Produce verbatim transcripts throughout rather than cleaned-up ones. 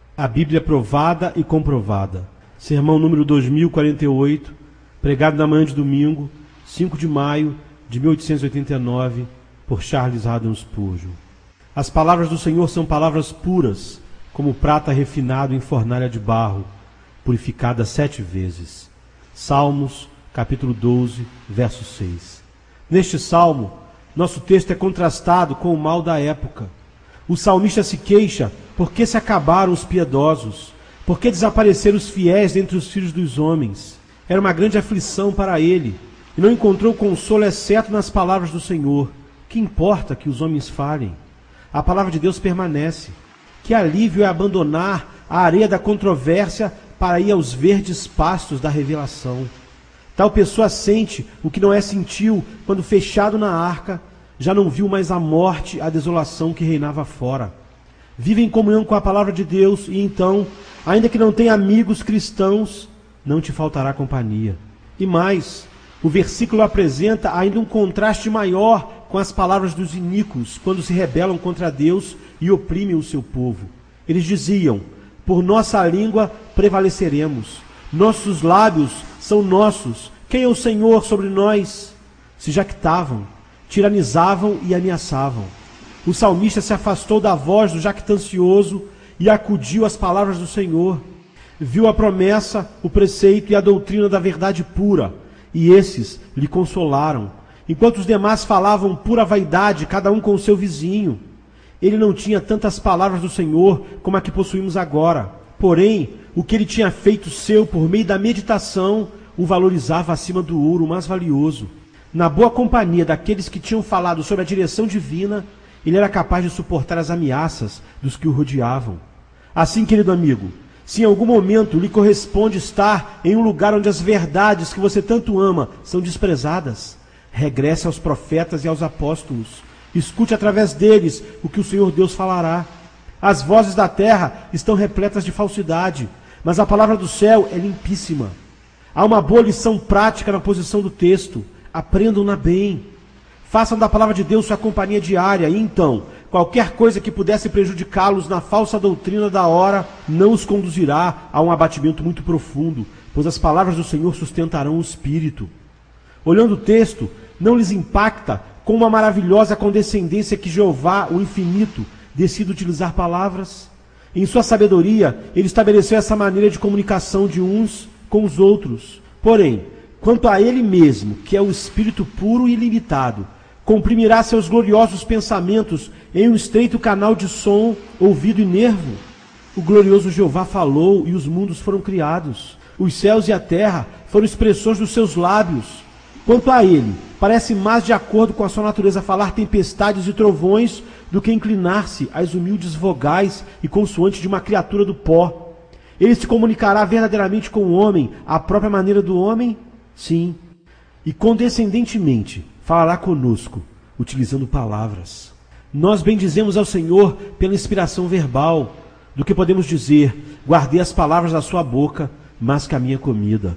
A Bíblia provada e comprovada. Sermão número dois mil e quarenta e oito, pregado na manhã de domingo, cinco de maio de mil oitocentos e oitenta e nove, por Charles Haddon Spurgeon. As palavras do Senhor são palavras puras, como prata refinado em fornalha de barro, purificada sete vezes. Salmos, capítulo doze, verso seis. Neste salmo, nosso texto é contrastado com o mal da época. O salmista se queixa porque se acabaram os piedosos, porque desapareceram os fiéis dentre os filhos dos homens. Era uma grande aflição para ele, e não encontrou consolo exceto nas palavras do Senhor. Que importa que os homens falem? A palavra de Deus permanece. Que alívio é abandonar a areia da controvérsia para ir aos verdes pastos da revelação. Tal pessoa sente o que Noé sentiu quando, fechado na arca, já não viu mais a morte, a desolação que reinava fora. Vive em comunhão com a palavra de Deus e então, ainda que não tenha amigos cristãos, não te faltará companhia. E mais, o versículo apresenta ainda um contraste maior com as palavras dos iníquos, quando se rebelam contra Deus e oprimem o seu povo. Eles diziam: por nossa língua prevaleceremos, nossos lábios são nossos, quem é o Senhor sobre nós? Se jactavam, tiranizavam e ameaçavam. O salmista se afastou da voz do jactancioso e acudiu às palavras do Senhor. Viu a promessa, o preceito e a doutrina da verdade pura, e esses lhe consolaram, enquanto os demais falavam pura vaidade, cada um com o seu vizinho. Ele não tinha tantas palavras do Senhor como a que possuímos agora. Porém, o que ele tinha feito seu por meio da meditação o valorizava acima do ouro mais valioso. Na boa companhia daqueles que tinham falado sobre a direção divina, ele era capaz de suportar as ameaças dos que o rodeavam. Assim, querido amigo, se em algum momento lhe corresponde estar em um lugar onde as verdades que você tanto ama são desprezadas, regresse aos profetas e aos apóstolos. Escute através deles o que o Senhor Deus falará. As vozes da terra estão repletas de falsidade, mas a palavra do céu é limpíssima. Há uma boa lição prática na posição do texto. Aprendam-na bem. Façam da palavra de Deus sua companhia diária, e então, qualquer coisa que pudesse prejudicá-los na falsa doutrina da hora, não os conduzirá a um abatimento muito profundo, pois as palavras do Senhor sustentarão o espírito. Olhando o texto, não lhes impacta com uma maravilhosa condescendência que Jeová, o infinito, decide utilizar palavras? Em sua sabedoria, ele estabeleceu essa maneira de comunicação de uns com os outros. Porém, quanto a ele mesmo, que é o Espírito puro e ilimitado, comprimirá seus gloriosos pensamentos em um estreito canal de som, ouvido e nervo. O glorioso Jeová falou e os mundos foram criados. Os céus e a terra foram expressões dos seus lábios. Quanto a ele, parece mais de acordo com a sua natureza falar tempestades e trovões do que inclinar-se às humildes vogais e consoantes de uma criatura do pó. Ele se comunicará verdadeiramente com o homem, à própria maneira do homem? Sim. E condescendentemente falará conosco, utilizando palavras. Nós bendizemos ao Senhor pela inspiração verbal, do que podemos dizer: guardei as palavras da sua boca, mais que a minha comida.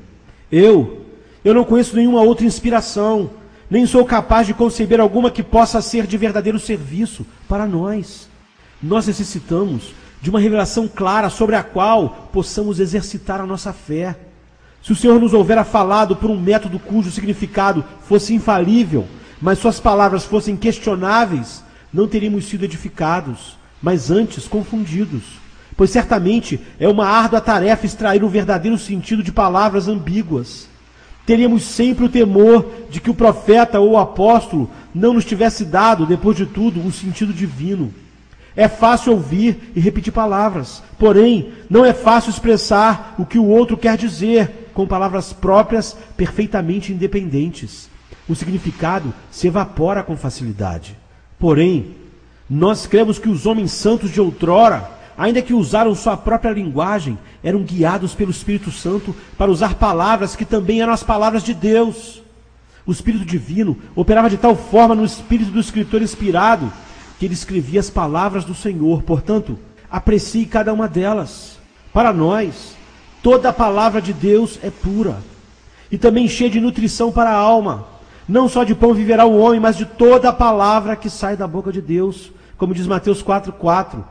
Eu, eu não conheço nenhuma outra inspiração, nem sou capaz de conceber alguma que possa ser de verdadeiro serviço para nós. Nós necessitamos de uma revelação clara sobre a qual possamos exercitar a nossa fé. Se o Senhor nos houvera falado por um método cujo significado fosse infalível, mas suas palavras fossem questionáveis, não teríamos sido edificados, mas antes confundidos. Pois certamente é uma árdua tarefa extrair o verdadeiro sentido de palavras ambíguas. Teríamos sempre o temor de que o profeta ou o apóstolo não nos tivesse dado, depois de tudo, um sentido divino. É fácil ouvir e repetir palavras, porém, não é fácil expressar o que o outro quer dizer com palavras próprias perfeitamente independentes. O significado se evapora com facilidade. Porém, nós cremos que os homens santos de outrora, ainda que usaram sua própria linguagem, eram guiados pelo Espírito Santo para usar palavras que também eram as palavras de Deus. O Espírito Divino operava de tal forma no espírito do escritor inspirado, que ele escrevia as palavras do Senhor. Portanto, aprecie cada uma delas. Para nós, toda a palavra de Deus é pura e também cheia de nutrição para a alma. Não só de pão viverá o homem, mas de toda a palavra que sai da boca de Deus, como diz Mateus quatro, quatro.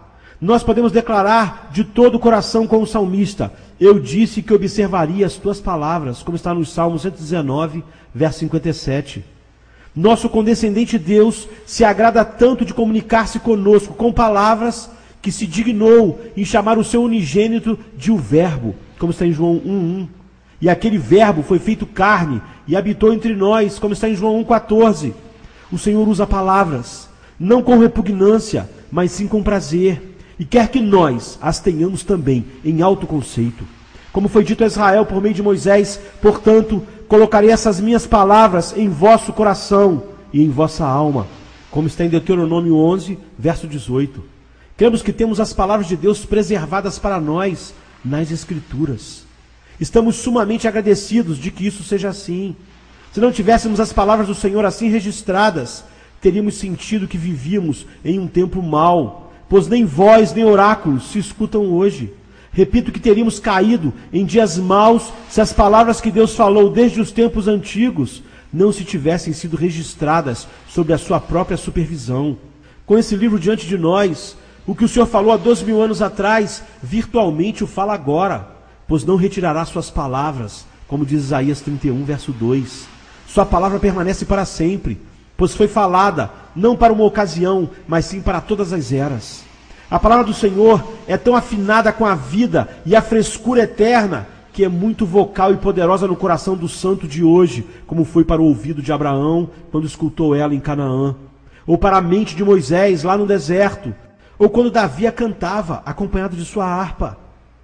Nós podemos declarar de todo o coração com o salmista: eu disse que observaria as tuas palavras, como está no Salmo cento e dezenove, verso cinquenta e sete. Nosso condescendente Deus se agrada tanto de comunicar-se conosco com palavras que se dignou em chamar o seu unigênito de o Verbo, como está em João um, um. E aquele Verbo foi feito carne e habitou entre nós, como está em João um, quatorze. O Senhor usa palavras, não com repugnância, mas sim com prazer, e quer que nós as tenhamos também em alto conceito. Como foi dito a Israel por meio de Moisés: portanto, colocarei essas minhas palavras em vosso coração e em vossa alma, como está em Deuteronômio onze, verso dezoito. Cremos que temos as palavras de Deus preservadas para nós nas Escrituras. Estamos sumamente agradecidos de que isso seja assim. Se não tivéssemos as palavras do Senhor assim registradas, teríamos sentido que vivíamos em um tempo mau, pois nem voz nem oráculos se escutam hoje. Repito que teríamos caído em dias maus se as palavras que Deus falou desde os tempos antigos não se tivessem sido registradas sob a sua própria supervisão. Com esse livro diante de nós, o que o Senhor falou há doze mil anos atrás, virtualmente o fala agora, pois não retirará suas palavras, como diz Isaías trinta e um, verso dois. Sua palavra permanece para sempre, pois foi falada, não para uma ocasião, mas sim para todas as eras. A palavra do Senhor é tão afinada com a vida e a frescura eterna, que é muito vocal e poderosa no coração do santo de hoje, como foi para o ouvido de Abraão, quando escutou ela em Canaã, ou para a mente de Moisés, lá no deserto, ou quando Davi a cantava, acompanhado de sua harpa.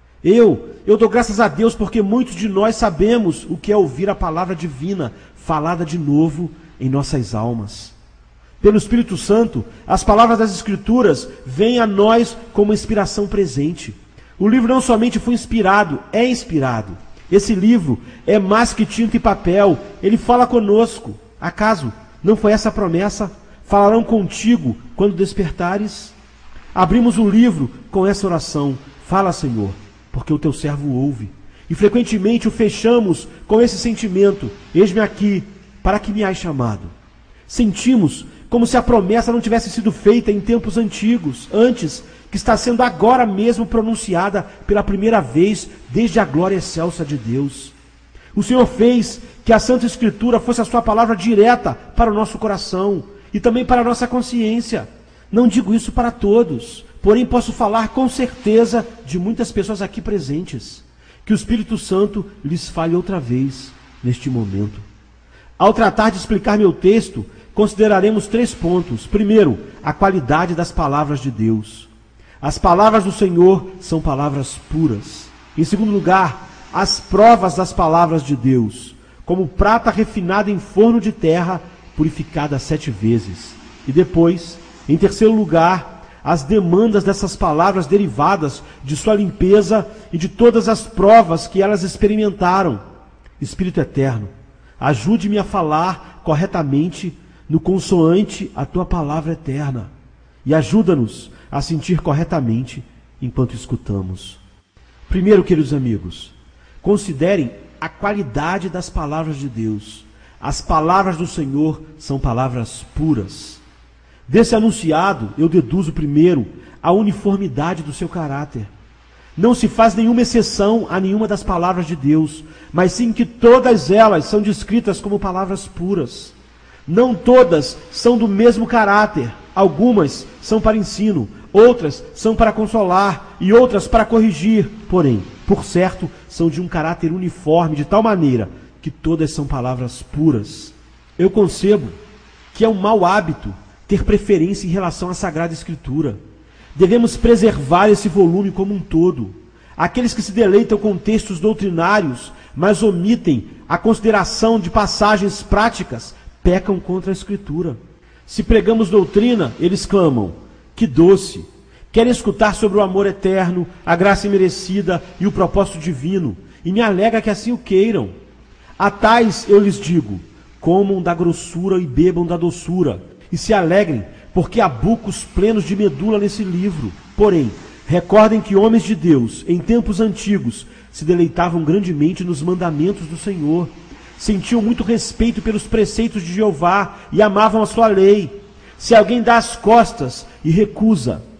Eu, eu dou graças a Deus porque muitos de nós sabemos o que é ouvir a palavra divina, falada de novo em nossas almas. Pelo Espírito Santo, as palavras das Escrituras vêm a nós como inspiração presente. O livro não somente foi inspirado, é inspirado. Esse livro é mais que tinta e papel, ele fala conosco. Acaso não foi essa a promessa? Falarão contigo quando despertares? Abrimos o livro com essa oração: fala, Senhor, porque o teu servo ouve. E frequentemente o fechamos com esse sentimento: eis-me aqui, para que me hás chamado. Sentimos como se a promessa não tivesse sido feita em tempos antigos, antes que está sendo agora mesmo pronunciada pela primeira vez desde a glória excelsa de Deus. O Senhor fez que a Santa Escritura fosse a sua palavra direta para o nosso coração e também para a nossa consciência. Não digo isso para todos, porém posso falar com certeza de muitas pessoas aqui presentes, que o Espírito Santo lhes fale outra vez neste momento. Ao tratar de explicar meu texto, consideraremos três pontos. Primeiro, a qualidade das palavras de Deus. As palavras do Senhor são palavras puras. Em segundo lugar, as provas das palavras de Deus, como prata refinada em forno de terra, purificada sete vezes. E depois, em terceiro lugar, as demandas dessas palavras derivadas de sua limpeza e de todas as provas que elas experimentaram. Espírito eterno, ajude-me a falar corretamente no consoante a tua palavra eterna, e ajuda-nos a sentir corretamente enquanto escutamos. Primeiro, queridos amigos, considerem a qualidade das palavras de Deus. As palavras do Senhor são palavras puras. Desse anunciado, eu deduzo primeiro a uniformidade do seu caráter. Não se faz nenhuma exceção a nenhuma das palavras de Deus, mas sim que todas elas são descritas como palavras puras. Não todas são do mesmo caráter. Algumas são para ensino, outras são para consolar e outras para corrigir. Porém, por certo, são de um caráter uniforme, de tal maneira que todas são palavras puras. Eu concebo que é um mau hábito ter preferência em relação à Sagrada Escritura. Devemos preservar esse volume como um todo. Aqueles que se deleitam com textos doutrinários, mas omitem a consideração de passagens práticas, pecam contra a Escritura. Se pregamos doutrina, eles clamam: que doce! Querem escutar sobre o amor eterno, a graça imerecida e o propósito divino, e me alega que assim o queiram. A tais eu lhes digo: comam da grossura e bebam da doçura, e se alegrem, porque há bucos plenos de medula nesse livro. Porém, recordem que homens de Deus, em tempos antigos, se deleitavam grandemente nos mandamentos do Senhor, sentiam muito respeito pelos preceitos de Jeová e amavam a sua lei. Se alguém dá as costas e recusa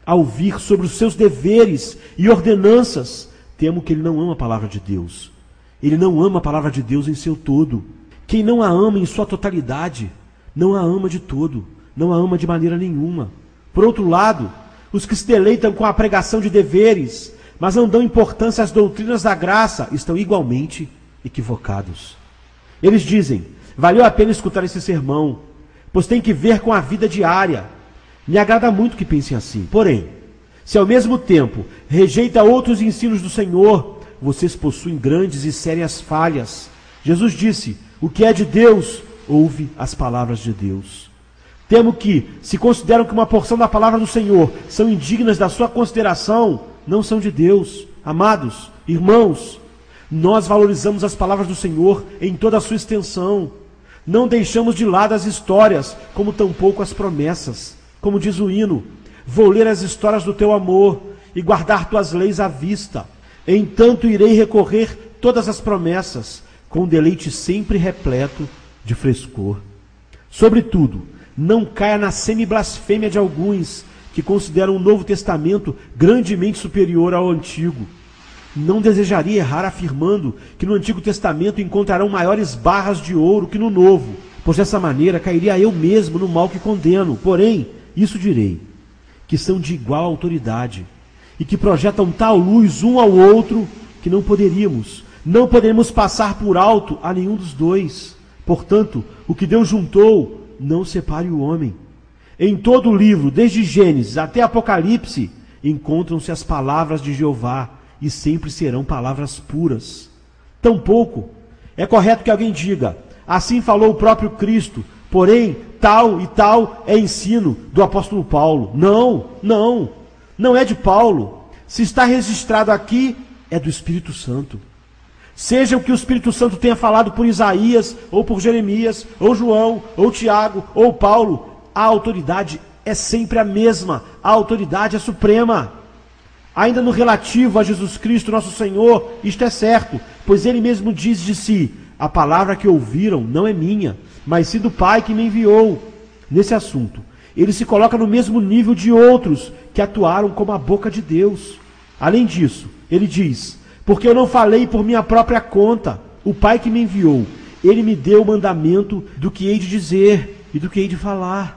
a ouvir sobre os seus deveres e ordenanças, temo que ele não ama a palavra de Deus. Ele não ama a palavra de Deus em seu todo. Quem não a ama em sua totalidade, não a ama de todo, não a ama de maneira nenhuma. Por outro lado, os que se deleitam com a pregação de deveres, mas não dão importância às doutrinas da graça, estão igualmente equivocados. Eles dizem: valeu a pena escutar esse sermão, pois tem que ver com a vida diária. Me agrada muito que pensem assim. Porém, se ao mesmo tempo rejeita outros ensinos do Senhor, vocês possuem grandes e sérias falhas. Jesus disse: o que é de Deus, ouve as palavras de Deus. Temo que, se consideram que uma porção da palavra do Senhor são indignas da sua consideração, não são de Deus. Amados irmãos, nós valorizamos as palavras do Senhor em toda a sua extensão. Não deixamos de lado as histórias, como tampouco as promessas. Como diz o hino: vou ler as histórias do teu amor e guardar tuas leis à vista. Entanto irei recorrer todas as promessas, com deleite sempre repleto de frescor. Sobretudo, não caia na semi-blasfêmia de alguns que consideram o Novo Testamento grandemente superior ao Antigo. Não desejaria errar afirmando que no Antigo Testamento encontrarão maiores barras de ouro que no Novo, pois dessa maneira cairia eu mesmo no mal que condeno. Porém, isso direi, que são de igual autoridade e que projetam tal luz um ao outro que não poderíamos, não poderíamos passar por alto a nenhum dos dois. Portanto, o que Deus juntou, não separe o homem. Em todo o livro, desde Gênesis até Apocalipse, encontram-se as palavras de Jeová, e sempre serão palavras puras. Tampouco é correto que alguém diga: assim falou o próprio Cristo, porém tal e tal é ensino do apóstolo Paulo. Não, não, não é de Paulo. Se está registrado aqui, é do Espírito Santo. Seja o que o Espírito Santo tenha falado por Isaías, ou por Jeremias, ou João, ou Tiago, ou Paulo, a autoridade é sempre a mesma, a autoridade é suprema. Ainda no relativo a Jesus Cristo, nosso Senhor, isto é certo, pois ele mesmo diz de si: a palavra que ouviram não é minha, mas sim do Pai que me enviou. Nesse assunto, ele se coloca no mesmo nível de outros que atuaram como a boca de Deus. Além disso, ele diz: porque eu não falei por minha própria conta, o Pai que me enviou, ele me deu o mandamento do que hei de dizer e do que hei de falar.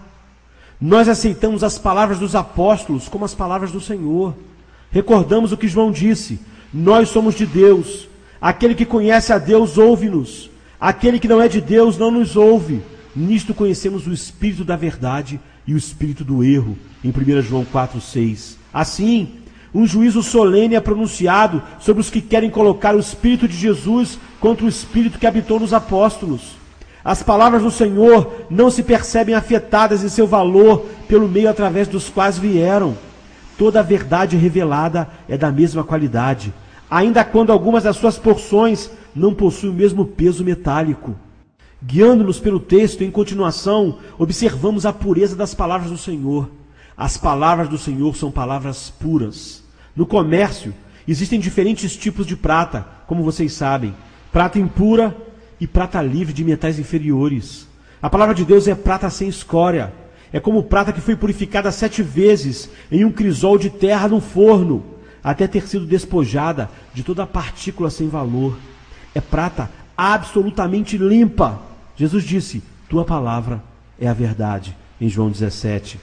Nós aceitamos as palavras dos apóstolos como as palavras do Senhor. Recordamos o que João disse: nós somos de Deus. Aquele que conhece a Deus ouve-nos. Aquele que não é de Deus não nos ouve. Nisto conhecemos o espírito da verdade e o espírito do erro. Em primeira João quatro, seis. Assim, um juízo solene é pronunciado sobre os que querem colocar o espírito de Jesus contra o espírito que habitou nos apóstolos. As palavras do Senhor não se percebem afetadas em seu valor pelo meio através dos quais vieram. Toda a verdade revelada é da mesma qualidade, ainda quando algumas das suas porções não possuem o mesmo peso metálico. Guiando-nos pelo texto, em continuação, observamos a pureza das palavras do Senhor. As palavras do Senhor são palavras puras. No comércio, existem diferentes tipos de prata, como vocês sabem: prata impura e prata livre de metais inferiores. A palavra de Deus é prata sem escória. É como prata que foi purificada sete vezes em um crisol de terra no forno, até ter sido despojada de toda a partícula sem valor. É prata absolutamente limpa. Jesus disse: tua palavra é a verdade, em João dezessete.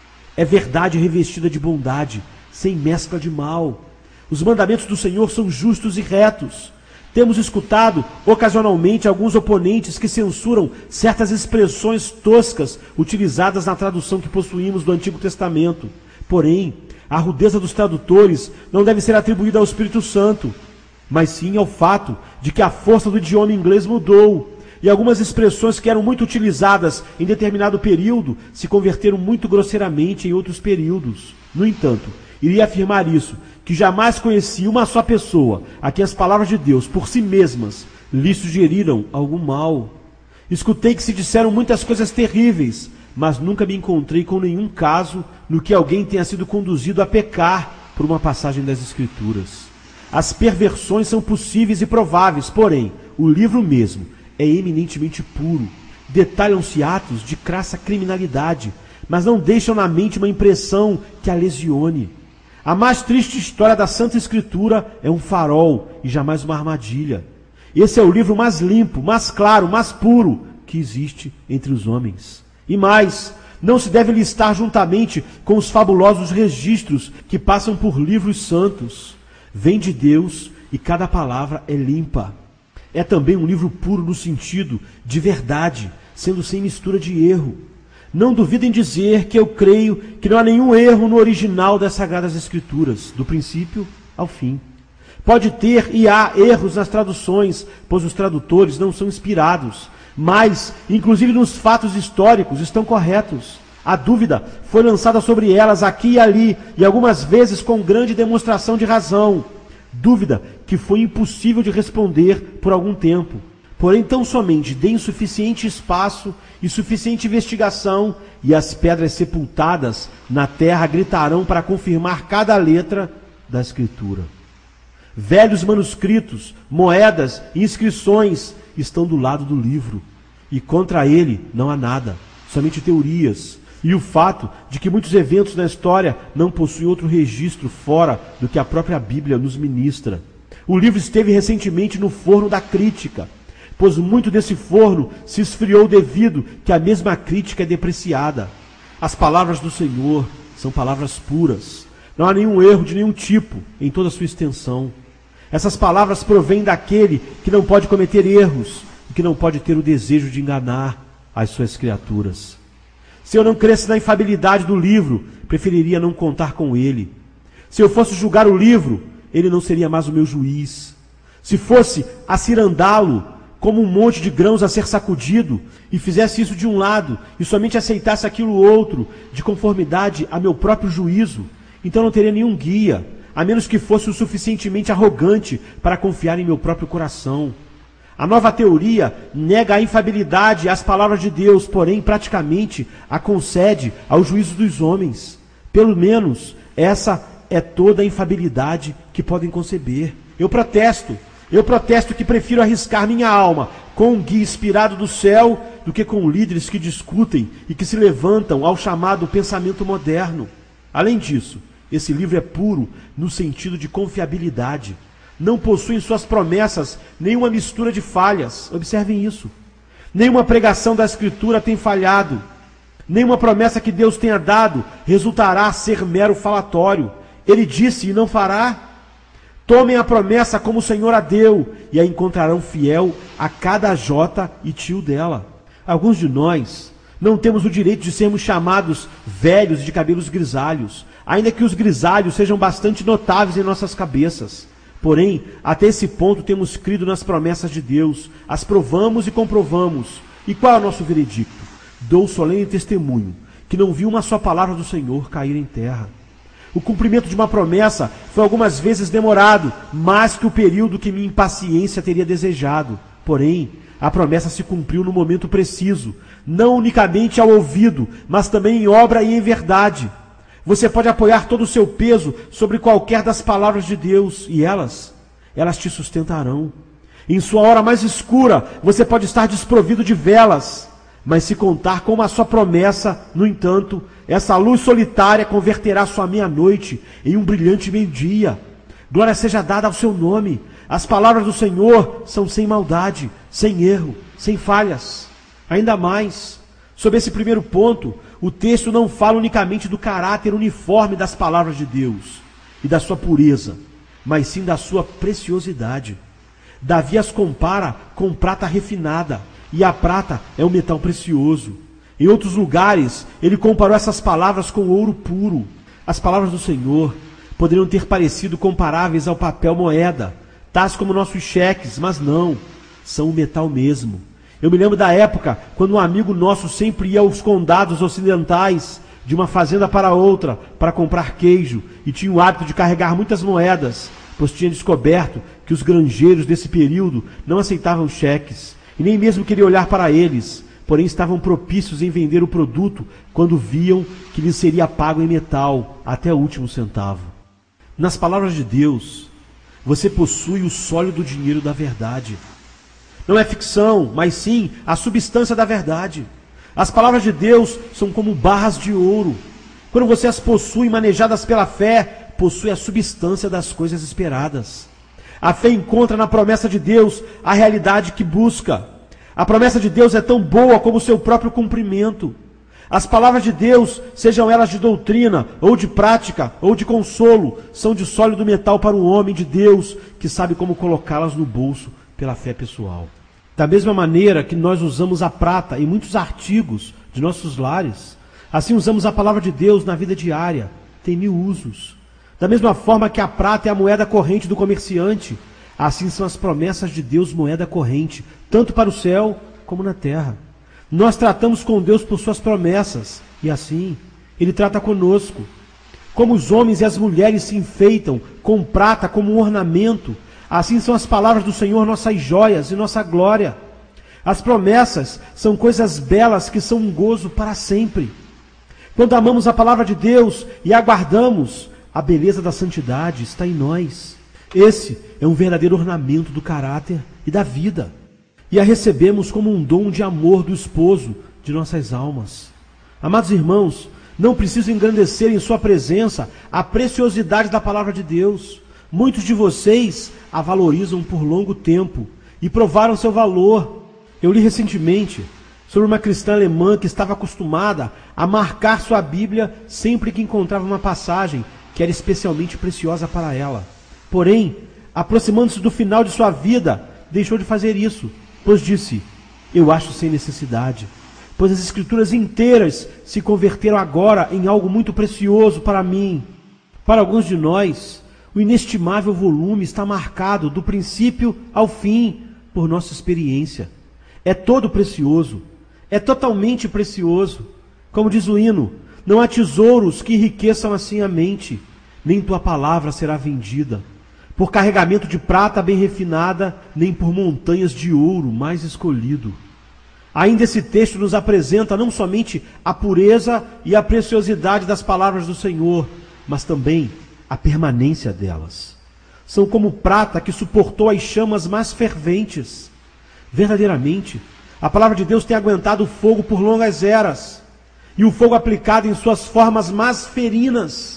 É verdade revestida de bondade, sem mescla de mal. Os mandamentos do Senhor são justos e retos. Temos escutado ocasionalmente alguns oponentes que censuram certas expressões toscas utilizadas na tradução que possuímos do Antigo Testamento. Porém, a rudeza dos tradutores não deve ser atribuída ao Espírito Santo, mas sim ao fato de que a força do idioma inglês mudou, e algumas expressões que eram muito utilizadas em determinado período se converteram muito grosseiramente em outros períodos. No entanto, iria afirmar isso, que jamais conheci uma só pessoa a quem as palavras de Deus, por si mesmas, lhe sugeriram algum mal. Escutei que se disseram muitas coisas terríveis, mas nunca me encontrei com nenhum caso no que alguém tenha sido conduzido a pecar por uma passagem das Escrituras. As perversões são possíveis e prováveis, porém, o livro mesmo é eminentemente puro. Detalham-se atos de crassa criminalidade, mas não deixam na mente uma impressão que a lesione. A mais triste história da Santa Escritura é um farol e jamais uma armadilha. Esse é o livro mais limpo, mais claro, mais puro que existe entre os homens. E mais, não se deve listar juntamente com os fabulosos registros que passam por livros santos. Vem de Deus e cada palavra é limpa. É também um livro puro no sentido de verdade, sendo sem mistura de erro. Não duvidem dizer que eu creio que não há nenhum erro no original das Sagradas Escrituras, do princípio ao fim. Pode ter e há erros nas traduções, pois os tradutores não são inspirados, mas, inclusive nos fatos históricos, estão corretos. A dúvida foi lançada sobre elas aqui e ali, e algumas vezes com grande demonstração de razão. Dúvida que foi impossível de responder por algum tempo. Porém, tão somente deem suficiente espaço e suficiente investigação, e as pedras sepultadas na terra gritarão para confirmar cada letra da Escritura. Velhos manuscritos, moedas e inscrições estão do lado do livro, e contra ele não há nada, somente teorias, e o fato de que muitos eventos na história não possuem outro registro fora do que a própria Bíblia nos ministra. O livro esteve recentemente no forno da crítica, pois muito desse forno se esfriou devido que a mesma crítica é depreciada. As palavras do Senhor são palavras puras. Não há nenhum erro de nenhum tipo em toda a sua extensão. Essas palavras provêm daquele que não pode cometer erros e que não pode ter o desejo de enganar as suas criaturas. Se eu não cresce na infalibilidade do livro, preferiria não contar com ele. Se eu fosse julgar o livro, ele não seria mais o meu juiz. Se fosse acirandá-lo como um monte de grãos a ser sacudido, e fizesse isso de um lado, e somente aceitasse aquilo outro, de conformidade a meu próprio juízo, então não teria nenhum guia, a menos que fosse o suficientemente arrogante para confiar em meu próprio coração. A nova teoria nega a infalibilidade às palavras de Deus, porém, praticamente, a concede ao juízo dos homens. Pelo menos, essa é toda a infalibilidade que podem conceber. Eu protesto. Eu protesto que prefiro arriscar minha alma com um guia inspirado do céu do que com líderes que discutem e que se levantam ao chamado pensamento moderno. Além disso, esse livro é puro no sentido de confiabilidade. Não possui em suas promessas nenhuma mistura de falhas. Observem isso. Nenhuma pregação da Escritura tem falhado. Nenhuma promessa que Deus tenha dado resultará ser mero falatório. Ele disse e não fará. Tomem a promessa como o Senhor a deu, e a encontrarão fiel a cada jota e tio dela. Alguns de nós não temos o direito de sermos chamados velhos de cabelos grisalhos, ainda que os grisalhos sejam bastante notáveis em nossas cabeças. Porém, até esse ponto temos crido nas promessas de Deus, as provamos e comprovamos. E qual é o nosso veredicto? Dou solene testemunho que não vi uma só palavra do Senhor cair em terra. O cumprimento de uma promessa foi algumas vezes demorado, mais que o período que minha impaciência teria desejado. Porém, a promessa se cumpriu no momento preciso, não unicamente ao ouvido, mas também em obra e em verdade. Você pode apoiar todo o seu peso sobre qualquer das palavras de Deus, e elas, elas te sustentarão. Em sua hora mais escura, você pode estar desprovido de velas, mas se contar com uma só promessa, no entanto, essa luz solitária converterá sua meia-noite em um brilhante meio-dia. Glória seja dada ao seu nome. As palavras do Senhor são sem maldade, sem erro, sem falhas. Ainda mais, sobre esse primeiro ponto, o texto não fala unicamente do caráter uniforme das palavras de Deus e da sua pureza, mas sim da sua preciosidade. Davi as compara com prata refinada, e a prata é um metal precioso. Em outros lugares, ele comparou essas palavras com ouro puro. As palavras do Senhor poderiam ter parecido comparáveis ao papel moeda, tais como nossos cheques, mas não, são o metal mesmo. Eu me lembro da época quando um amigo nosso sempre ia aos condados ocidentais, de uma fazenda para outra, para comprar queijo, e tinha o hábito de carregar muitas moedas, pois tinha descoberto que os granjeiros desse período não aceitavam cheques, e nem mesmo queria olhar para eles, porém estavam propícios em vender o produto quando viam que lhes seria pago em metal, até o último centavo. Nas palavras de Deus, você possui o sólido dinheiro da verdade. Não é ficção, mas sim a substância da verdade. As palavras de Deus são como barras de ouro. Quando você as possui, manejadas pela fé, possui a substância das coisas esperadas. A fé encontra na promessa de Deus a realidade que busca. A promessa de Deus é tão boa como o seu próprio cumprimento. As palavras de Deus, sejam elas de doutrina, ou de prática, ou de consolo, são de sólido metal para o homem de Deus, que sabe como colocá-las no bolso pela fé pessoal. Da mesma maneira que nós usamos a prata em muitos artigos de nossos lares, assim usamos a palavra de Deus na vida diária, tem mil usos. Da mesma forma que a prata é a moeda corrente do comerciante, assim são as promessas de Deus moeda corrente, tanto para o céu como na terra. Nós tratamos com Deus por suas promessas, e assim, Ele trata conosco. Como os homens e as mulheres se enfeitam com prata como um ornamento, assim são as palavras do Senhor nossas joias e nossa glória. As promessas são coisas belas que são um gozo para sempre. Quando amamos a palavra de Deus e aguardamos, a beleza da santidade está em nós. Esse é um verdadeiro ornamento do caráter e da vida. E a recebemos como um dom de amor do esposo de nossas almas. Amados irmãos, não preciso engrandecer em sua presença a preciosidade da palavra de Deus. Muitos de vocês a valorizam por longo tempo e provaram seu valor. Eu li recentemente sobre uma cristã alemã que estava acostumada a marcar sua Bíblia sempre que encontrava uma passagem que era especialmente preciosa para ela. Porém, aproximando-se do final de sua vida, deixou de fazer isso, pois disse: eu acho sem necessidade, pois as Escrituras inteiras se converteram agora em algo muito precioso para mim. Para alguns de nós, o inestimável volume está marcado do princípio ao fim por nossa experiência. É todo precioso, é totalmente precioso. Como diz o hino, não há tesouros que enriqueçam assim a mente, nem tua palavra será vendida por carregamento de prata bem refinada, nem por montanhas de ouro mais escolhido. Ainda esse texto nos apresenta não somente a pureza e a preciosidade das palavras do Senhor, mas também a permanência delas. São como prata que suportou as chamas mais ferventes. Verdadeiramente, a palavra de Deus tem aguentado o fogo por longas eras, e o fogo aplicado em suas formas mais ferinas,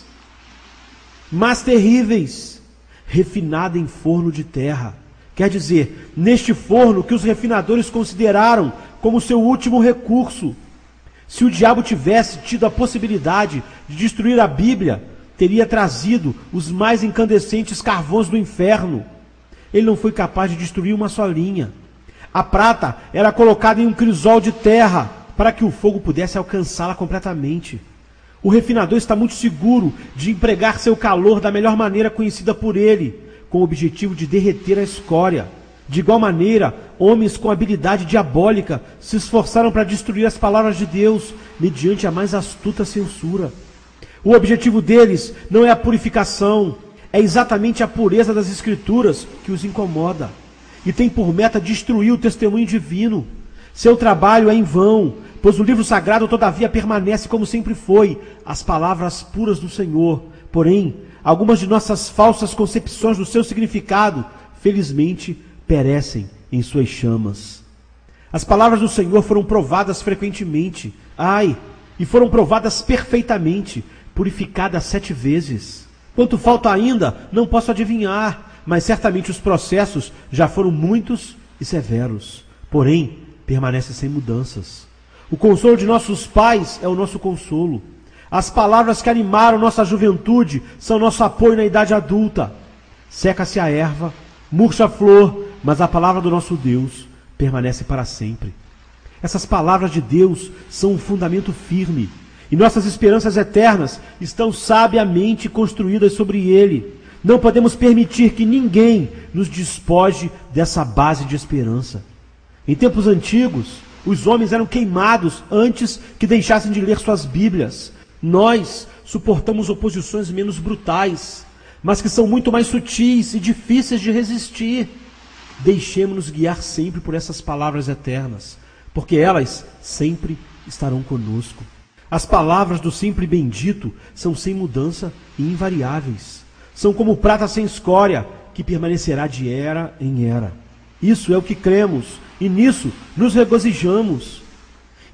mais terríveis, refinada em forno de terra. Quer dizer, neste forno que os refinadores consideraram como seu último recurso. Se o diabo tivesse tido a possibilidade de destruir a Bíblia, teria trazido os mais incandescentes carvões do inferno. Ele não foi capaz de destruir uma só linha. A prata era colocada em um crisol de terra para que o fogo pudesse alcançá-la completamente. O refinador está muito seguro de empregar seu calor da melhor maneira conhecida por ele, com o objetivo de derreter a escória. De igual maneira, homens com habilidade diabólica se esforçaram para destruir as palavras de Deus mediante a mais astuta censura. O objetivo deles não é a purificação, é exatamente a pureza das Escrituras que os incomoda, e tem por meta destruir o testemunho divino. Seu trabalho é em vão, pois o livro sagrado todavia permanece como sempre foi, as palavras puras do Senhor. Porém, algumas de nossas falsas concepções do seu significado, felizmente, perecem em suas chamas. As palavras do Senhor foram provadas frequentemente, ai, e foram provadas perfeitamente, purificadas sete vezes. Quanto falta ainda, não posso adivinhar, mas certamente os processos já foram muitos e severos. Porém, permanece sem mudanças. O consolo de nossos pais é o nosso consolo. As palavras que animaram nossa juventude são nosso apoio na idade adulta. Seca-se a erva, murcha a flor, mas a palavra do nosso Deus permanece para sempre. Essas palavras de Deus são um fundamento firme, e nossas esperanças eternas estão sabiamente construídas sobre ele. Não podemos permitir que ninguém nos despoje dessa base de esperança. Em tempos antigos, os homens eram queimados antes que deixassem de ler suas Bíblias. Nós suportamos oposições menos brutais, mas que são muito mais sutis e difíceis de resistir. Deixemos-nos guiar sempre por essas palavras eternas, porque elas sempre estarão conosco. As palavras do sempre bendito são sem mudança e invariáveis. São como prata sem escória, que permanecerá de era em era. Isso é o que cremos, e nisso nos regozijamos.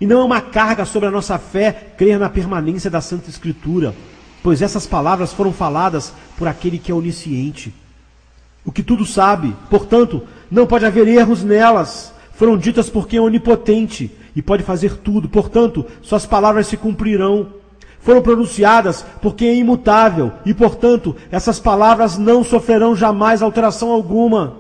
E não é uma carga sobre a nossa fé crer na permanência da Santa Escritura, pois essas palavras foram faladas por aquele que é onisciente, o que tudo sabe. Portanto, não pode haver erros nelas. Foram ditas por quem é onipotente e pode fazer tudo. Portanto, suas palavras se cumprirão. Foram pronunciadas por quem é imutável e, portanto, essas palavras não sofrerão jamais alteração alguma.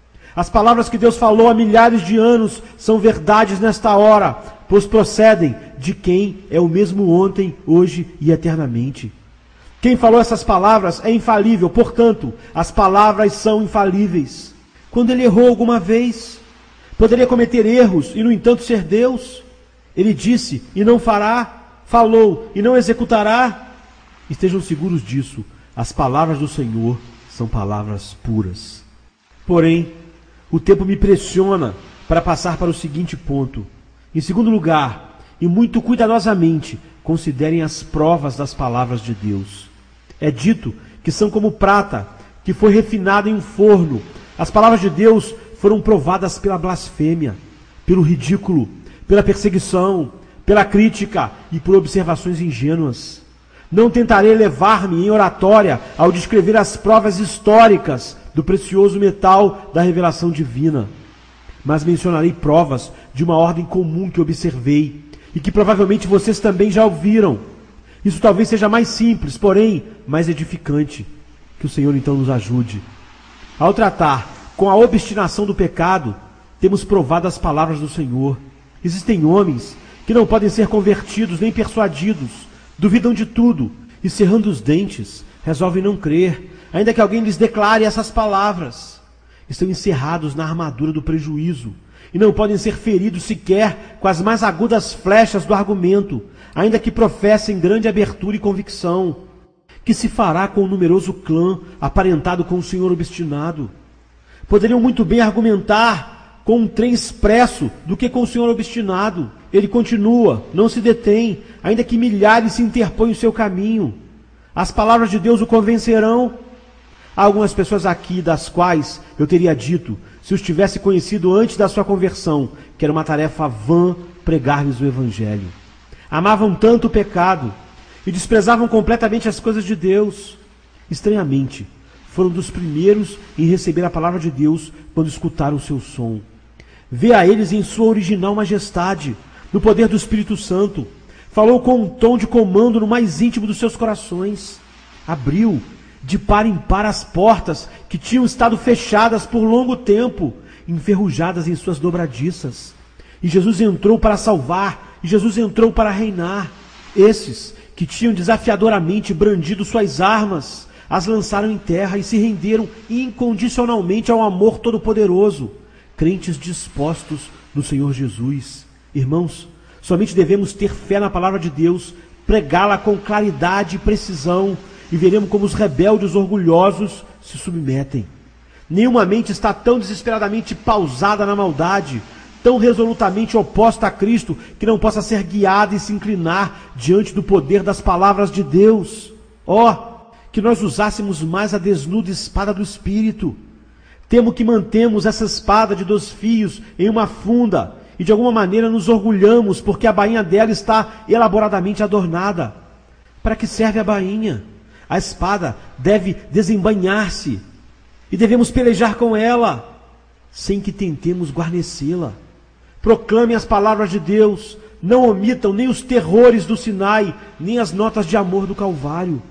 As palavras que Deus falou há milhares de anos são verdades nesta hora, pois procedem de quem é o mesmo ontem, hoje e eternamente. Quem falou essas palavras é infalível, portanto, as palavras são infalíveis. Quando ele errou alguma vez, poderia cometer erros e, no entanto, ser Deus. Ele disse e não fará, falou e não executará. Estejam seguros disso, as palavras do Senhor são palavras puras. Porém, o tempo me pressiona para passar para o seguinte ponto. Em segundo lugar, e muito cuidadosamente, considerem as provas das palavras de Deus. É dito que são como prata, que foi refinada em um forno. As palavras de Deus foram provadas pela blasfêmia, pelo ridículo, pela perseguição, pela crítica e por observações ingênuas. Não tentarei levar-me em oratória ao descrever as provas históricas do precioso metal da revelação divina, mas mencionarei provas de uma ordem comum que observei e que provavelmente vocês também já ouviram. Isso talvez seja mais simples, porém mais edificante. Que o Senhor então nos ajude. Ao tratar com a obstinação do pecado, temos provado as palavras do Senhor. Existem homens que não podem ser convertidos nem persuadidos, duvidam de tudo e, cerrando os dentes, resolvem não crer, ainda que alguém lhes declare essas palavras. Estão encerrados na armadura do prejuízo e não podem ser feridos sequer com as mais agudas flechas do argumento, ainda que professem grande abertura e convicção. Que se fará com o numeroso clã aparentado com o senhor obstinado? Poderiam muito bem argumentar com um trem expresso do que com o senhor obstinado. Ele continua, não se detém, ainda que milhares se interponham em seu caminho. As palavras de Deus o convencerão. Há algumas pessoas aqui das quais eu teria dito, se os tivesse conhecido antes da sua conversão, que era uma tarefa vã pregar-lhes o Evangelho. Amavam tanto o pecado e desprezavam completamente as coisas de Deus. Estranhamente, foram dos primeiros em receber a palavra de Deus quando escutaram o seu som. Vê a eles em sua original majestade, no poder do Espírito Santo. Falou com um tom de comando no mais íntimo dos seus corações. Abriu de par em par as portas que tinham estado fechadas por longo tempo, enferrujadas em suas dobradiças. E Jesus entrou para salvar, e Jesus entrou para reinar. Esses que tinham desafiadoramente brandido suas armas, as lançaram em terra e se renderam incondicionalmente ao amor todo-poderoso, crentes dispostos no Senhor Jesus. Irmãos, somente devemos ter fé na palavra de Deus, pregá-la com claridade e precisão, e veremos como os rebeldes orgulhosos se submetem. Nenhuma mente está tão desesperadamente pausada na maldade, tão resolutamente oposta a Cristo, que não possa ser guiada e se inclinar diante do poder das palavras de Deus. Ó, oh, que nós usássemos mais a desnuda espada do Espírito. Temo que mantemos essa espada de dois fios em uma funda, e de alguma maneira nos orgulhamos, porque a bainha dela está elaboradamente adornada. Para que serve a bainha? A espada deve desembainhar-se, e devemos pelejar com ela, sem que tentemos guarnecê-la. Proclame as palavras de Deus, não omitam nem os terrores do Sinai, nem as notas de amor do Calvário.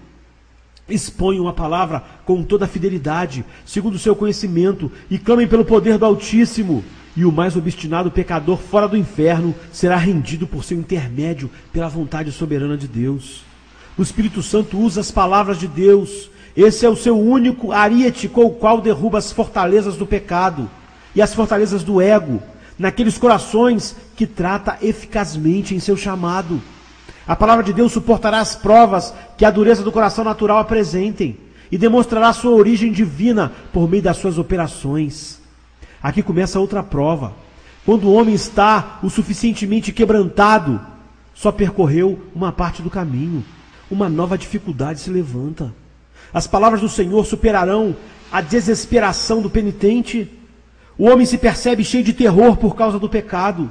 Exponham a palavra com toda a fidelidade, segundo o seu conhecimento, e clamem pelo poder do Altíssimo, e o mais obstinado pecador fora do inferno será rendido por seu intermédio pela vontade soberana de Deus. O Espírito Santo usa as palavras de Deus. Esse é o seu único ariete com o qual derruba as fortalezas do pecado e as fortalezas do ego, naqueles corações que trata eficazmente em seu chamado. A palavra de Deus suportará as provas que a dureza do coração natural apresentem e demonstrará sua origem divina por meio das suas operações. Aqui começa outra prova. Quando o homem está o suficientemente quebrantado, só percorreu uma parte do caminho. Uma nova dificuldade se levanta. As palavras do Senhor superarão a desesperação do penitente. O homem se percebe cheio de terror por causa do pecado.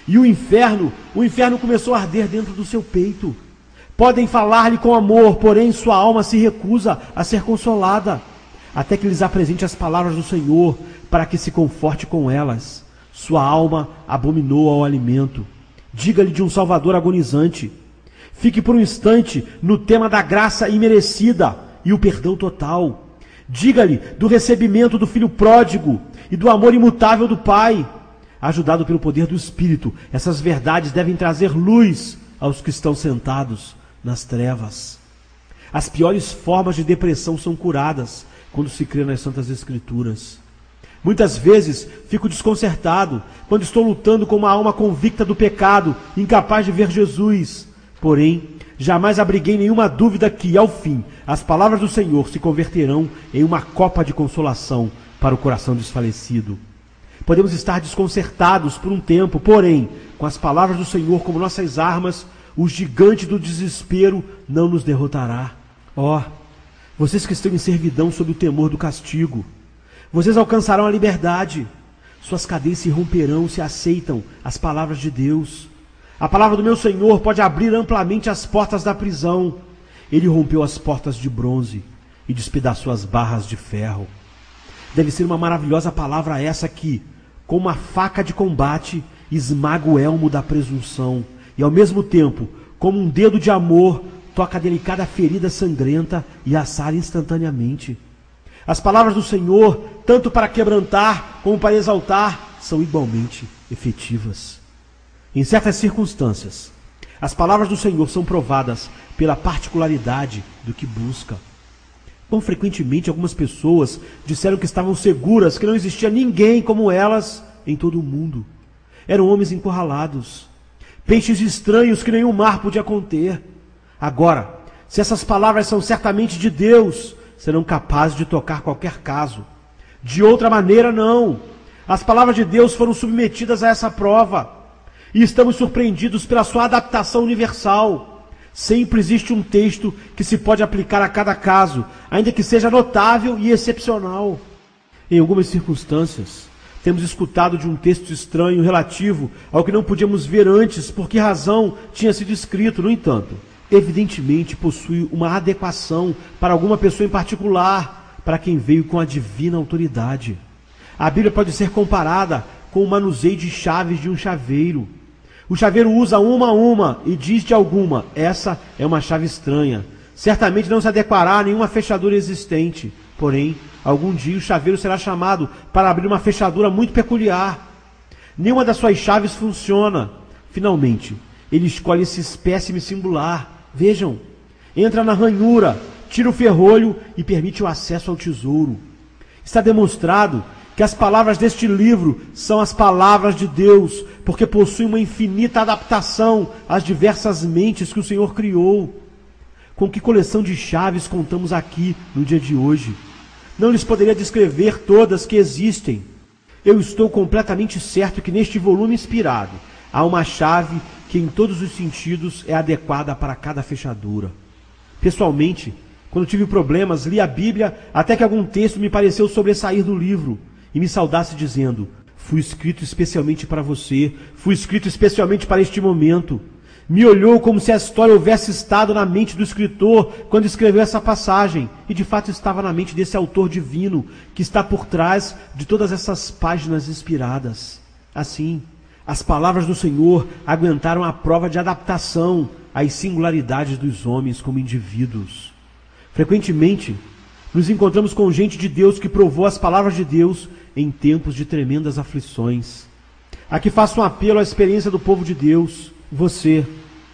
E o inferno, o inferno começou a arder dentro do seu peito. Podem falar-lhe com amor, porém sua alma se recusa a ser consolada, até que lhes apresente as palavras do Senhor, para que se conforte com elas. Sua alma abominou ao alimento. Diga-lhe de um Salvador agonizante. Fique por um instante no tema da graça imerecida e o perdão total. Diga-lhe do recebimento do filho pródigo e do amor imutável do Pai. Ajudado pelo poder do Espírito, essas verdades devem trazer luz aos que estão sentados nas trevas. As piores formas de depressão são curadas quando se crê nas Santas Escrituras. Muitas vezes fico desconcertado quando estou lutando com uma alma convicta do pecado, incapaz de ver Jesus. Porém, jamais abriguei nenhuma dúvida que, ao fim, as palavras do Senhor se converterão em uma copa de consolação para o coração desfalecido. Podemos estar desconcertados por um tempo, porém, com as palavras do Senhor como nossas armas, o gigante do desespero não nos derrotará. Ó, oh, vocês que estão em servidão sob o temor do castigo, vocês alcançarão a liberdade. Suas cadeias se romperão se aceitam as palavras de Deus. A palavra do meu Senhor pode abrir amplamente as portas da prisão. Ele rompeu as portas de bronze e despedaçou as barras de ferro. Deve ser uma maravilhosa palavra essa que, com uma faca de combate, esmaga o elmo da presunção e, ao mesmo tempo, como um dedo de amor, toca a delicada ferida sangrenta e a sara instantaneamente. As palavras do Senhor, tanto para quebrantar como para exaltar, são igualmente efetivas. Em certas circunstâncias, as palavras do Senhor são provadas pela particularidade do que busca. Quão frequentemente algumas pessoas disseram que estavam seguras, que não existia ninguém como elas em todo o mundo. Eram homens encurralados, peixes estranhos que nenhum mar podia conter. Agora, se essas palavras são certamente de Deus, serão capazes de tocar qualquer caso. De outra maneira, não. As palavras de Deus foram submetidas a essa prova. E estamos surpreendidos pela sua adaptação universal. Sempre existe um texto que se pode aplicar a cada caso, ainda que seja notável e excepcional. Em algumas circunstâncias, temos escutado de um texto estranho relativo ao que não podíamos ver antes, por que razão tinha sido escrito. No entanto, evidentemente possui uma adequação para alguma pessoa em particular, para quem veio com a divina autoridade. A Bíblia pode ser comparada com o manuseio de chaves de um chaveiro. O chaveiro usa uma a uma e diz de alguma: essa é uma chave estranha. Certamente não se adequará a nenhuma fechadura existente. Porém, algum dia o chaveiro será chamado para abrir uma fechadura muito peculiar. Nenhuma das suas chaves funciona. Finalmente, ele escolhe esse espécime singular. Vejam, entra na ranhura, tira o ferrolho e permite o acesso ao tesouro. Está demonstrado que as palavras deste livro são as palavras de Deus, porque possuem uma infinita adaptação às diversas mentes que o Senhor criou. Com que coleção de chaves contamos aqui no dia de hoje? Não lhes poderia descrever todas que existem. Eu estou completamente certo que neste volume inspirado há uma chave que em todos os sentidos é adequada para cada fechadura. Pessoalmente, quando tive problemas, li a Bíblia até que algum texto me pareceu sobressair do livro e me saudasse dizendo: fui escrito especialmente para você, fui escrito especialmente para este momento. Me olhou como se a história houvesse estado na mente do escritor quando escreveu essa passagem, e de fato estava na mente desse autor divino que está por trás de todas essas páginas inspiradas. Assim, as palavras do Senhor aguentaram a prova de adaptação às singularidades dos homens como indivíduos. Frequentemente, nos encontramos com gente de Deus que provou as palavras de Deus em tempos de tremendas aflições. Aqui faço um apelo à experiência do povo de Deus. Você,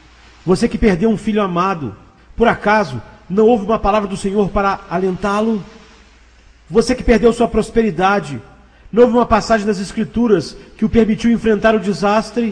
você que perdeu um filho amado, por acaso não houve uma palavra do Senhor para alentá-lo? Você que perdeu sua prosperidade, não houve uma passagem das Escrituras que o permitiu enfrentar o desastre?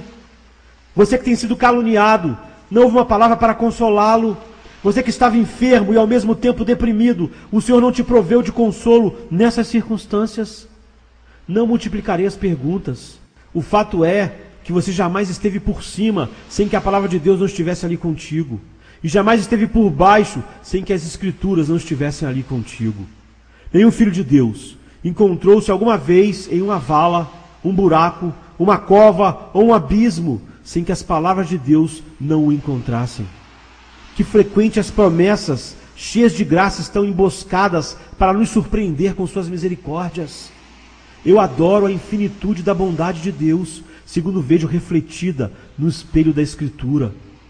Você que tem sido caluniado, não houve uma palavra para consolá-lo? Você que estava enfermo e ao mesmo tempo deprimido, o Senhor não te proveu de consolo nessas circunstâncias? Não multiplicarei as perguntas. O fato é que você jamais esteve por cima sem que a palavra de Deus não estivesse ali contigo. E jamais esteve por baixo sem que as Escrituras não estivessem ali contigo. Nenhum filho de Deus encontrou-se alguma vez em uma vala, um buraco uma cova ou um abismo sem que as palavras de Deus não o encontrassem. Que frequente as promessas cheias de graça estão emboscadas para nos surpreender com suas misericórdias. Eu adoro a infinitude da bondade de Deus, segundo vejo refletida no espelho da Escritura.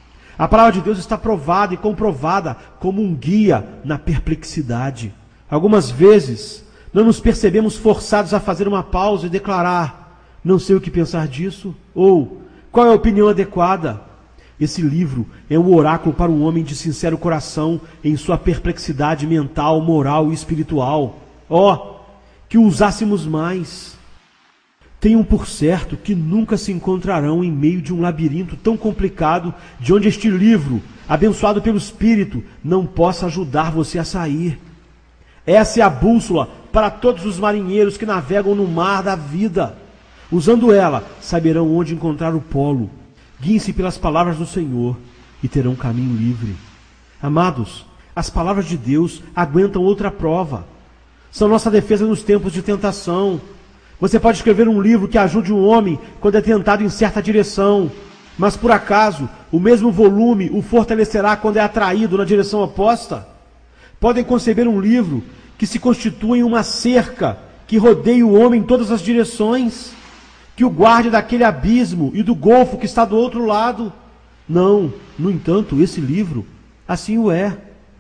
A palavra de Deus está provada e comprovada como um guia na perplexidade. Algumas vezes, não nos percebemos forçados a fazer uma pausa e declarar: não sei o que pensar disso, ou qual é a opinião adequada. Esse livro é um oráculo para um homem de sincero coração em sua perplexidade mental, moral e espiritual. Ó, oh, que o usássemos mais. Tenham por certo que nunca se encontrarão em meio de um labirinto tão complicado de onde este livro, abençoado pelo Espírito, não possa ajudar você a sair. Essa é a bússola para todos os marinheiros que navegam no mar da vida. Usando ela, saberão onde encontrar o polo. Guiem-se pelas palavras do Senhor e terão um caminho livre. Amados, as palavras de Deus aguentam outra prova. São nossa defesa nos tempos de tentação. Você pode escrever um livro que ajude um homem quando é tentado em certa direção, mas por acaso o mesmo volume o fortalecerá quando é atraído na direção oposta? Podem conceber um livro que se constitua em uma cerca que rodeie o homem em todas as direções, que o guarde daquele abismo e do golfo que está do outro lado? Não, no entanto, esse livro assim o é.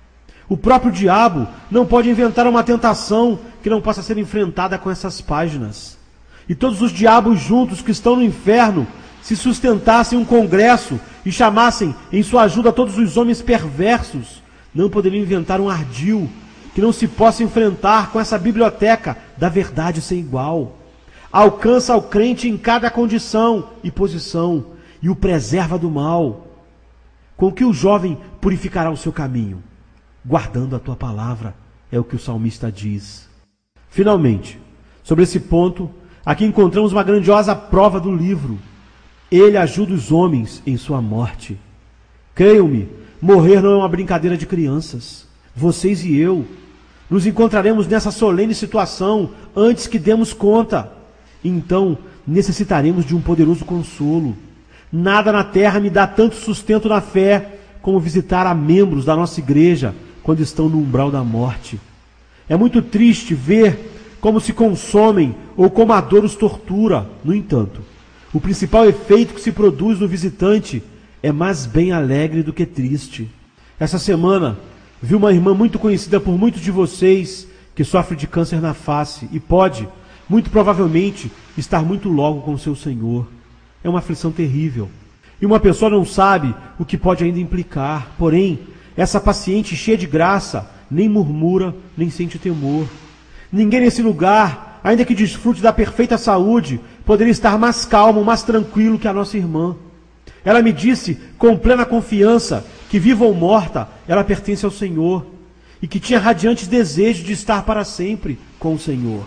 O próprio diabo não pode inventar uma tentação que não possa ser enfrentada com essas páginas. E todos os diabos juntos que estão no inferno, se sustentassem um congresso e chamassem em sua ajuda todos os homens perversos, não poderiam inventar um ardil que não se possa enfrentar com essa biblioteca da verdade sem igual. Alcança ao crente em cada condição e posição e o preserva do mal. Com que o jovem purificará o seu caminho? Guardando a tua palavra, é o que o salmista diz. Finalmente, sobre esse ponto, aqui encontramos uma grandiosa prova do livro. Ele ajuda os homens em sua morte. Creiam-me, morrer não é uma brincadeira de crianças. Vocês e eu nos encontraremos nessa solene situação antes que demos conta. Então, necessitaremos de um poderoso consolo. Nada na terra me dá tanto sustento na fé como visitar a membros da nossa igreja quando estão no umbral da morte. É muito triste ver como se consomem ou como a dor os tortura. No entanto, o principal efeito que se produz no visitante é mais bem alegre do que triste. Essa semana, vi uma irmã muito conhecida por muitos de vocês que sofre de câncer na face e pode, muito provavelmente, estar muito logo com o seu Senhor. É uma aflição terrível. E uma pessoa não sabe o que pode ainda implicar. Porém, essa paciente cheia de graça nem murmura, nem sente temor. Ninguém nesse lugar, ainda que desfrute da perfeita saúde, poderia estar mais calmo, mais tranquilo que a nossa irmã. Ela me disse, com plena confiança, que viva ou morta, ela pertence ao Senhor e que tinha radiantes desejos de estar para sempre com o Senhor.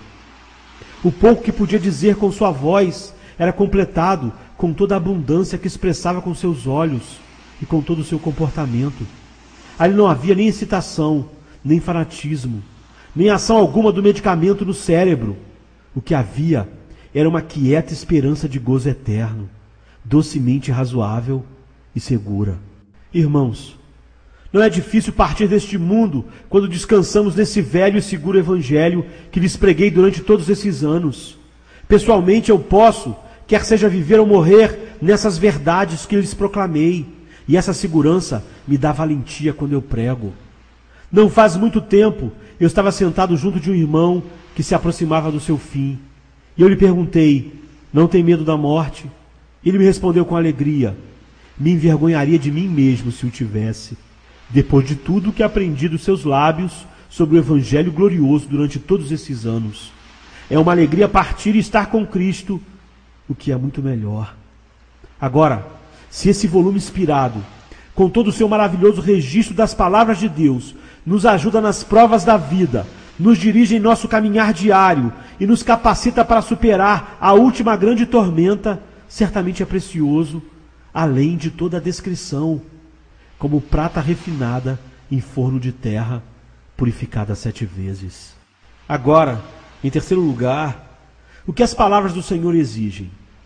O pouco que podia dizer com sua voz era completado com toda a abundância que expressava com seus olhos e com todo o seu comportamento. Ali não havia nem excitação, nem fanatismo, nem ação alguma do medicamento no cérebro. O que havia era uma quieta esperança de gozo eterno, docemente razoável e segura. Irmãos, não é difícil partir deste mundo quando descansamos nesse velho e seguro evangelho que lhes preguei durante todos esses anos. Pessoalmente eu posso, quer seja viver ou morrer, nessas verdades que lhes proclamei, e essa segurança me dá valentia quando eu prego. Não faz muito tempo, eu estava sentado junto de um irmão que se aproximava do seu fim, e eu lhe perguntei, não tem medo da morte? Ele me respondeu com alegria, me envergonharia de mim mesmo se o tivesse, depois de tudo que aprendi dos seus lábios sobre o evangelho glorioso durante todos esses anos. É uma alegria partir e estar com Cristo, o que é muito melhor. Agora, se esse volume inspirado, com todo o seu maravilhoso registro das palavras de Deus, nos ajuda nas provas da vida, nos dirige em nosso caminhar diário e nos capacita para superar a última grande tormenta, certamente é precioso, além de toda a descrição, como prata refinada em forno de terra, purificada sete vezes. Agora, em terceiro lugar, o que as palavras do Senhor exigem?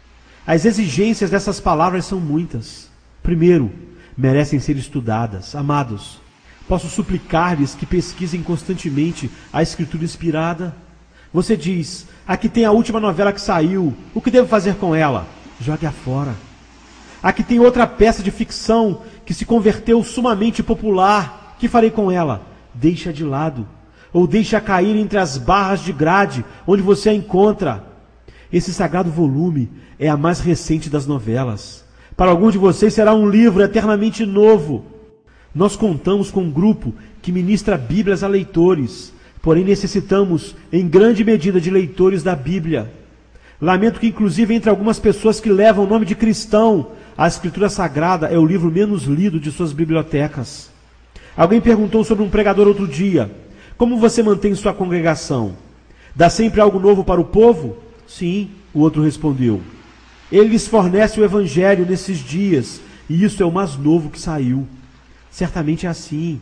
As exigências dessas palavras são muitas. Primeiro, merecem ser estudadas. Amados, posso suplicar-lhes que pesquisem constantemente a Escritura inspirada? Você diz, aqui tem a última novela que saiu, o que devo fazer com ela? Jogue-a fora. Aqui tem outra peça de ficção que se converteu sumamente popular, que farei com ela? Deixa de lado, ou deixa cair entre as barras de grade, onde você a encontra. Esse sagrado volume é a mais recente das novelas. Para alguns de vocês será um livro eternamente novo. Nós contamos com um grupo que ministra Bíblias a leitores, porém necessitamos, em grande medida, de leitores da Bíblia. Lamento que, inclusive, entre algumas pessoas que levam o nome de cristão, a Escritura Sagrada é o livro menos lido de suas bibliotecas. Alguém perguntou sobre um pregador outro dia, como você mantém sua congregação? Dá sempre algo novo para o povo? Sim, o outro respondeu. Ele lhes fornece o Evangelho nesses dias, e isso é o mais novo que saiu. Certamente é assim.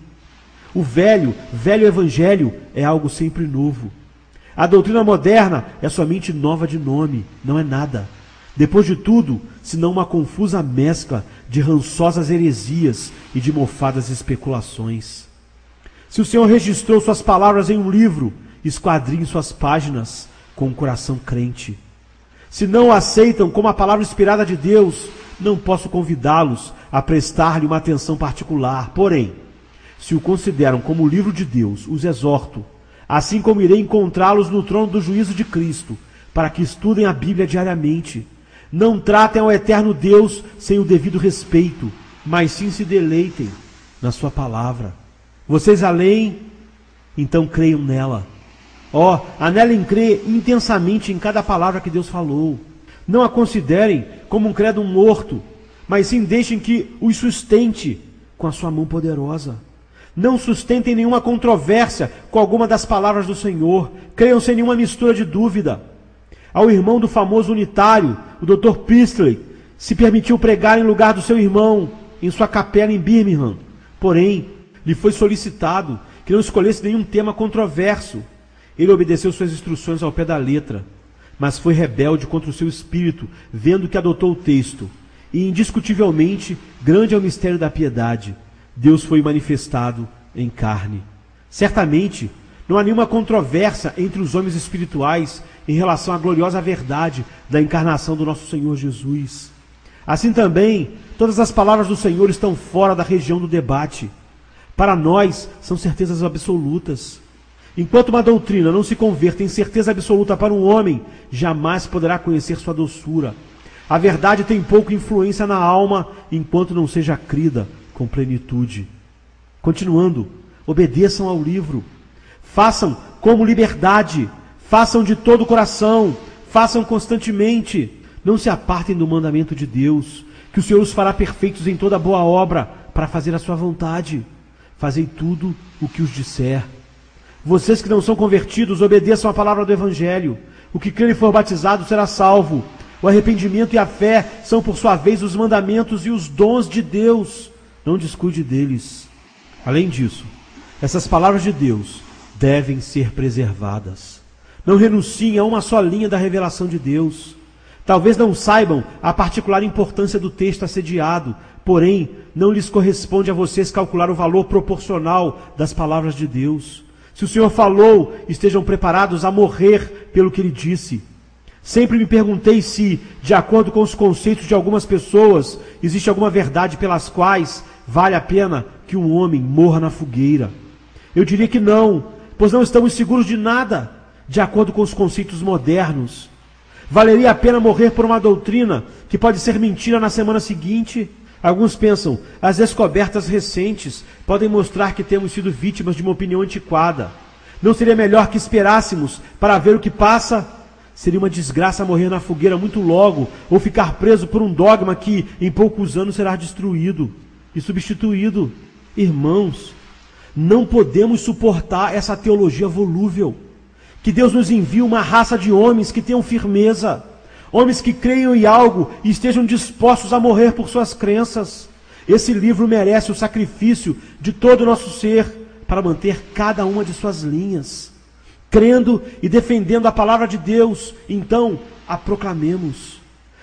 O velho, velho Evangelho é algo sempre novo. A doutrina moderna é somente nova de nome, não é nada. Depois de tudo, senão uma confusa mescla de rançosas heresias e de mofadas especulações. Se o Senhor registrou suas palavras em um livro, esquadrinhe suas páginas com um coração crente. Se não o aceitam como a palavra inspirada de Deus, não posso convidá-los a prestar-lhe uma atenção particular. Porém, se o consideram como o livro de Deus, os exorto, assim como irei encontrá-los no trono do juízo de Cristo, para que estudem a Bíblia diariamente. Não tratem ao eterno Deus sem o devido respeito, mas sim se deleitem na sua palavra. Vocês a leem, então creiam nela. Ó, oh, anelem crer intensamente em cada palavra que Deus falou. Não a considerem como um credo morto, mas sim deixem que os sustente com a sua mão poderosa. Não sustentem nenhuma controvérsia com alguma das palavras do Senhor. Creiam sem nenhuma mistura de dúvida. Ao irmão do famoso unitário, o doutor Priestley, se permitiu pregar em lugar do seu irmão, em sua capela em Birmingham. Porém, lhe foi solicitado que não escolhesse nenhum tema controverso. Ele obedeceu suas instruções ao pé da letra, mas foi rebelde contra o seu espírito, vendo que adotou o texto. E, indiscutivelmente, grande é o mistério da piedade. Deus foi manifestado em carne. Certamente, não há nenhuma controvérsia entre os homens espirituais em relação à gloriosa verdade da encarnação do nosso Senhor Jesus. Assim também, todas as palavras do Senhor estão fora da região do debate. Para nós, são certezas absolutas. Enquanto uma doutrina não se converta em certeza absoluta para um homem, jamais poderá conhecer sua doçura. A verdade tem pouca influência na alma, enquanto não seja crida com plenitude. Continuando, obedeçam ao livro. Façam como liberdade. Façam de todo o coração. Façam constantemente. Não se apartem do mandamento de Deus, que o Senhor os fará perfeitos em toda boa obra, para fazer a sua vontade. Fazei tudo o que os disser. Vocês que não são convertidos, obedeçam a palavra do Evangelho. O que crer e for batizado será salvo. O arrependimento e a fé são, por sua vez, os mandamentos e os dons de Deus. Não descuide deles. Além disso, essas palavras de Deus devem ser preservadas. Não renunciem a uma só linha da revelação de Deus. Talvez não saibam a particular importância do texto assediado, porém, não lhes corresponde a vocês calcular o valor proporcional das palavras de Deus. Se o Senhor falou, estejam preparados a morrer pelo que Ele disse. Sempre me perguntei se, de acordo com os conceitos de algumas pessoas, existe alguma verdade pelas quais vale a pena que um homem morra na fogueira. Eu diria que não, pois não estamos seguros de nada, de acordo com os conceitos modernos. Valeria a pena morrer por uma doutrina que pode ser mentira na semana seguinte? Alguns pensam, as descobertas recentes podem mostrar que temos sido vítimas de uma opinião antiquada. Não seria melhor que esperássemos para ver o que passa? Seria uma desgraça morrer na fogueira muito logo, ou ficar preso por um dogma que, em poucos anos, será destruído e substituído. Irmãos, não podemos suportar essa teologia volúvel. Que Deus nos envie uma raça de homens que tenham firmeza, homens que creiam em algo e estejam dispostos a morrer por suas crenças. Esse livro merece o sacrifício de todo o nosso ser para manter cada uma de suas linhas. Crendo e defendendo a palavra de Deus, então a proclamemos.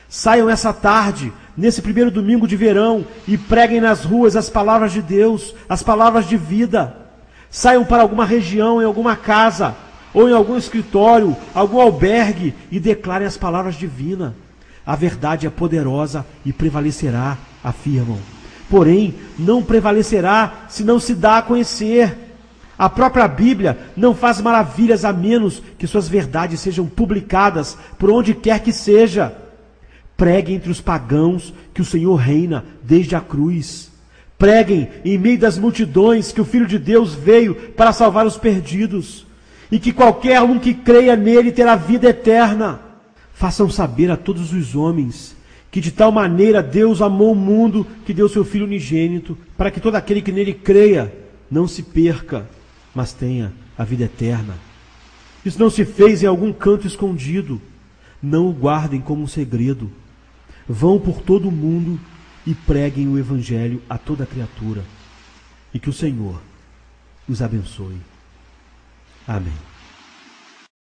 Saiam essa tarde, nesse primeiro domingo de verão, e preguem nas ruas as palavras de Deus, as palavras de vida. Saiam para alguma região, em alguma casa, ou em algum escritório, algum albergue, e declarem as palavras divinas. A verdade é poderosa e prevalecerá, afirmam. Porém, não prevalecerá se não se dá a conhecer. A própria Bíblia não faz maravilhas a menos que suas verdades sejam publicadas por onde quer que seja. Preguem entre os pagãos que o Senhor reina desde a cruz. Preguem em meio das multidões que o Filho de Deus veio para salvar os perdidos, e que qualquer um que creia nele terá vida eterna. Façam saber a todos os homens que de tal maneira Deus amou o mundo que deu seu Filho unigênito, para que todo aquele que nele creia não se perca, mas tenha a vida eterna. Isso não se fez em algum canto escondido. Não o guardem como um segredo. Vão por todo o mundo e preguem o Evangelho a toda criatura. E que o Senhor os abençoe. Amém.